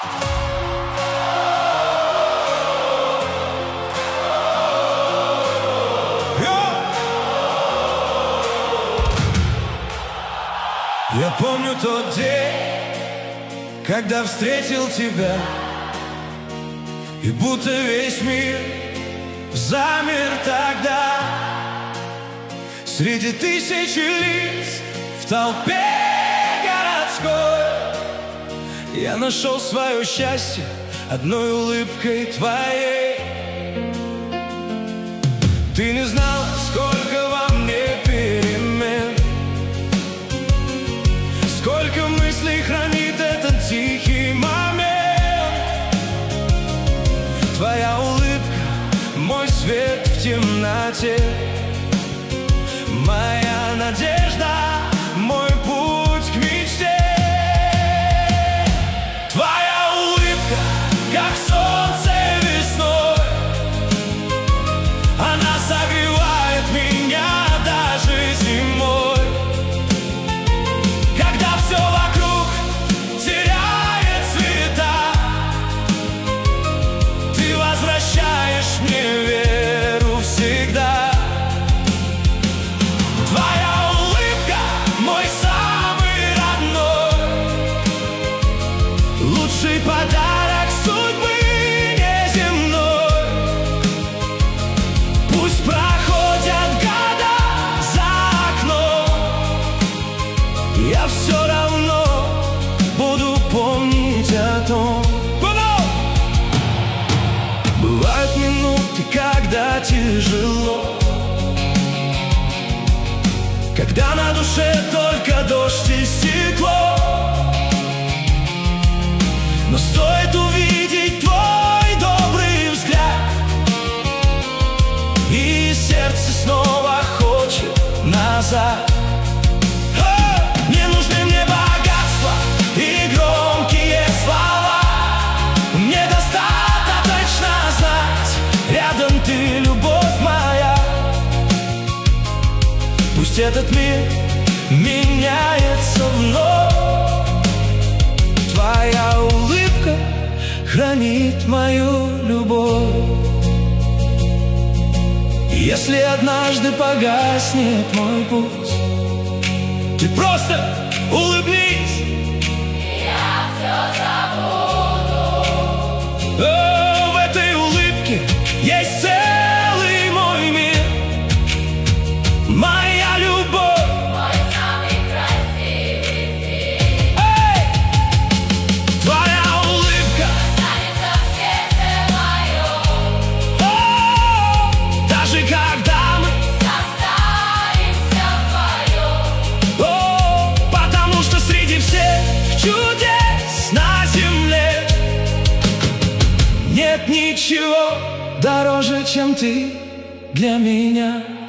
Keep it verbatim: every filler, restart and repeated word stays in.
Я помню тот день, когда встретил тебя, и будто весь мир замер тогда. Среди тысячи лиц в толпе городской я нашел свое счастье одной улыбкой твоей. Ты не знала, сколько во мне перемен, сколько мыслей хранит этот тихий момент. Твоя улыбка — мой свет в темноте, моя надежда, мой путь к мечте. Твоя улыбка, как солнце весной, она согревает меня даже зимой. Когда все вокруг теряет цвета, ты возвращаешь мне веру всегда. Твоя улыбка — мой самый родной, лучший подарок судьбы неземной. Пусть проходят года за окном, я все равно буду помнить о том. Бывают минуты, когда тяжело, когда на душе только дождь и стекло. Но стоит увидеть твой добрый взгляд, и сердце снова хочет назад. Не нужны мне богатства и громкие слова, мне достаточно знать, рядом ты, любовь моя. Пусть этот мир меняется вновь, твоя улыбка хранит мою любовь. Если однажды погаснет мой путь, ты просто улыбнись, я все забуду. О, в этой улыбке есть целый мой мир, моя любовь, Мой самый красивый фильм. эй! Твоя улыбка, Останется в сердце моем, о, даже когда мы, состаримся вдвоем. о, потому что среди всех чудес на земле нет ничего дороже, чем ты для меня.